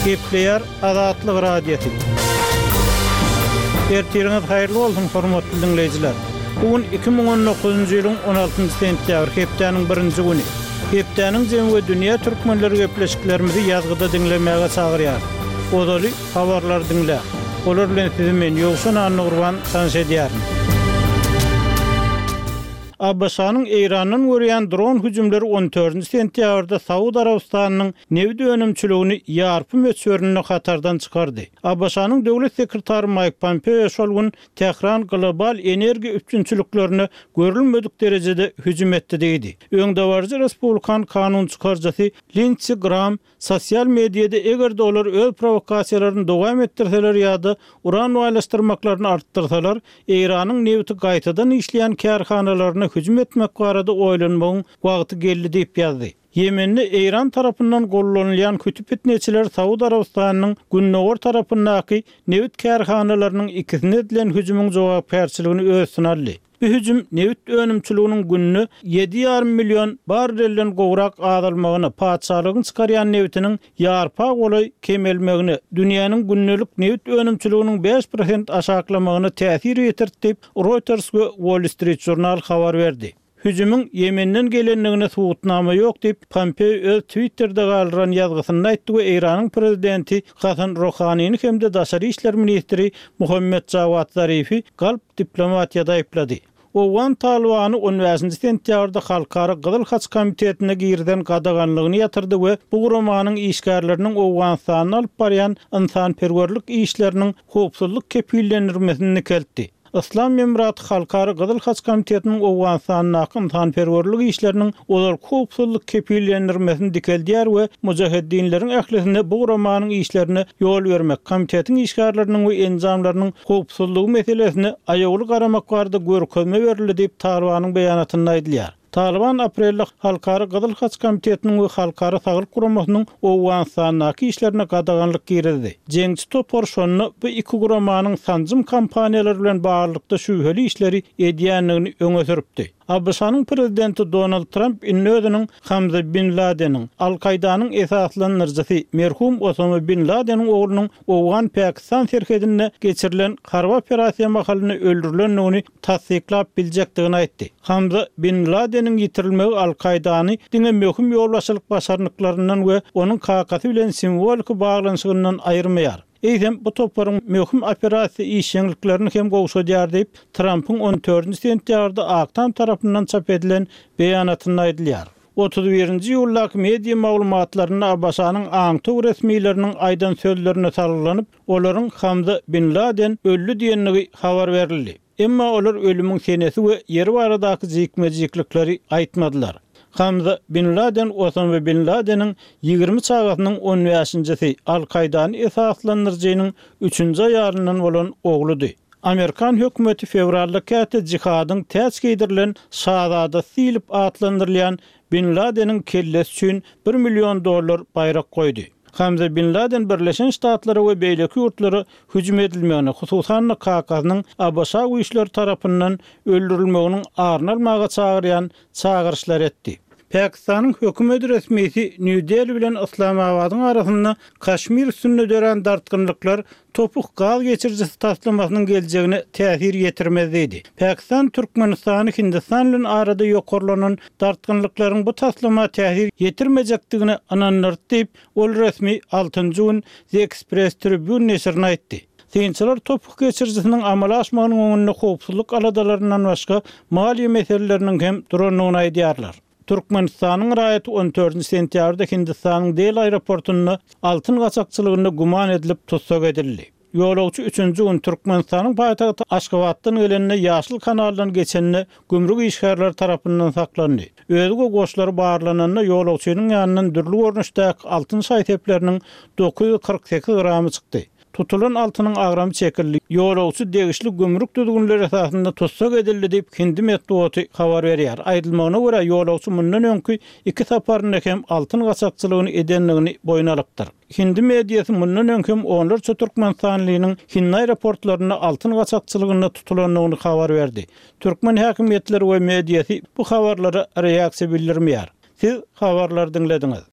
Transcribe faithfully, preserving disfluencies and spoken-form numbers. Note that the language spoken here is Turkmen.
Gepleyer Azatlyk radiosu. Ertiriniz hayırlı olsun hormatly dinleyijiler. Bugün iki bin on dokuzuncu ýylyň on altynjy sentýabr hepdeniň birinji güni. Hepdeniň jemgy dünýä türkmenleri gepleşiklerimizi ýazgyda dinlemäge çagyrýar. Odaly habarlar dinle. Olar bilen sizi men Ýogşan Annurwan tanış edýärim. Abbaşanyň Eýranyň görýän dron hüjümleri on dördünji sentýabrda Saudi Arabistanynyň newit önümçiligini ýarpy möçberine hatardan çykardy. Abbaşanyň döwlet sekretary Mike Pompeo şol gün Tehran global energiýa üçinçiliklerini görülmedik derejede hüjüm etdi diýdi. Öňdewarjy Respublikan kanun çykarjysy Lindsey Graham sosial mediada egerde olar öz provokasiýalaryny dowam etdirseler ýa-da uran waýlaşdyrmaklaryny artdyrsalar, Eýranyň newiti gaýtadan işleýän kärhanalaryny hüjüm etmek barada oýlanmagyň wagty geldi diýip ýazdy. Yemenli Eýran tarapyndan gollanylýan kütüp etneçiler Saudi Arabistanynyň Günnowar tarapyndaky newit kärhanalarynyň ikisine edilen hüjümüň jogapkärçiligini özüne aldy. Bu hüjüm newit önümçiliginiň günni yedi ýarym million barrelden gowrak azalmagyny, paçalygyny çykarýan newitiniň ýarpa golay kemelmegini, dünýäniň günnelik newit önümçiliginiň beş prosent aşaklamagyny täsir ýetirdi. Reuters we Wall Street Journal habar berdi. Hüjümüň Yemenden gelenligine subutnama ýok diýip Pompeo öz Twitter'da galyran ýazgysynda aýtdy we Eýranyň prezidenti Hasan Rohanyny hemde daşary işler ministri Muhammed Javad Zarifi galp diplomatiýada aýplady. Owan Talwany on beşinji sentýabrda Halkara Gyzyl Haç komitetine girden gadaganlygyny ýatyrdy we bu gurumanyň işgärleriniň Owganstanyna alyp barýan insanperwerlik işleriniň howpsuzlyk kepillendirmesini keltdi. İslam Emiraty Halkara Gyzyl Haç komitetiniň Owganstanyna insanperwerlik işleriniň olar howpsuzlyk kepillendirmesini dikeldiýär we mujahiddinleriň ählisine bu gurumanyň işlerini ýol bermek, komitetiň işgärleriniň we enjamlarynyň howpsuzlygy meselesini aýagly garamak barada görkezme berildi diýip Talwanyň beýanatynda aýdylýar. Taliban aprelde Halkara Gyzyl Haç komitetining we Halkara Saglyk Guramasynyň Owganstanyny işlerine gadaganlyk girdi. Jeňçi topar şonu bu iki guramanyň sanjym kampaniýalary bilen baglanykda şübheli işleri edýänligini öňe süripdi. Abbaşanyň prezidenti Donald Trump innödüniň Hamza bin Laden'in Al-Qaydanyň esaslanyrjysy merhum Osama bin Laden'in oglunyň Owgan Pakistan serhedine geçirilen harba operasiýa mahalyny öldürilenligini tasdiklap biljekdigini aýtdy. Hamza bin Laden'in ýitirilmegi Al-Qaydany diňe möhüm ýolbaşçylyk başarnyklaryndan we onuň kakasy bilen simbolik baglanyşygynyň aýyrmaýar. Eýsem bu toparyň möhüm operasiýa işçiliklerini hem gowşadýar diýip Trump'yň on dördünji sentýabrda Aktam tarapyndan çap edilen beýanatynda aýdylýar. otuz birinji ýyllaky media maglumatlaryna Abbaşanyň aňty resmiýetleriniň aýdan sözlerine sarylanyp, olaryň Hamza bin Laden öldü diýenligi habar berildi. Emma olar ölümüň senesi we ýeri baradaky jikmejiklikleri aýtmadylar. Hamza bin Laden Osama bin Laden'in ýygrimi çagasynyň on beşinjisi Al-Qaydany esaslandyrjynyň üçünji ýaryndan bolan ogludy. Amerikan hökümeti fevralda käte jihadyň täç gidirilen şahzada silip atlandyrylýan bin Laden'in kellesi üçin bir million dollar bayrak goýdy. Hamza bin Laden Birleşen Ştatlary we beýleki ýurtlary hüjüm edilmegini, hususan Kakasynyň Abbaşa güýçleri tarapyndan öldürilmeginiň arnalmaga çagyrýan çagyrşlar etdi. Pakistanyň hökümet resmiýeti New Delhi bilen Islamabadyň arasynda Kaşmir üstünde dören dartgynlyklar topuk gaz geçirjisi taslamasynyň geljegine täsir ýetirmez dedi. Pakistan Türkmenistany Hindistan bilen arada ýokarlanan dartgynlyklaryň bu taslama täsir ýetirmejekdigini ananlardy diýip ol resmi altynjy gün The Express Tribune neşrine aýtdy. Synçylar topuk geçirjisiniň amala aşmagynyň öňünde howpsuzlyk aladalaryndan başga maliýe meseleleriniň hem duranyny aýdýarlar. Türkmenistanyň raýaty on dördünji sentýabrda Hindistanyň Delhi aeroportunda altyn gaçakçylygyna guman edilip tutsak edildi. Ýolagçy üçünji gün Türkmenistanyň paýtagty Aşgabatdan gelenine ýaşyl kanaldan geçenine gümrük işgärleri tarapyndan saklandy. Özüge goşlary barlananda ýolagçynyň ýanyndan dürli görnüşdäki altyn şaýtepleriniň dokuz ýüz kırk sekiz gramy çykdy. Tutulan altynyň agramy çekildi. Ýolagçy degişli gümrük düzgünleri esasında tutsak edildi diýip Hindi medeniýeti habar berýär. Aýdylmagyna görä ýolagçy mundan öňkü iki saparynda hem altyn gaçakçylygyny edenligini boýuna alykdyr. Hindi mediýasy mundan öňkü onlarça Türkmenistanlynyň Hinna aeroportlaryna altyn gaçakçylygyna tutulanlygyny habar berdi. Türkmen häkimetleri we mediýasy bu habarlara reaksiýa bildirmeýär. Siz habarlar dinlediňiz.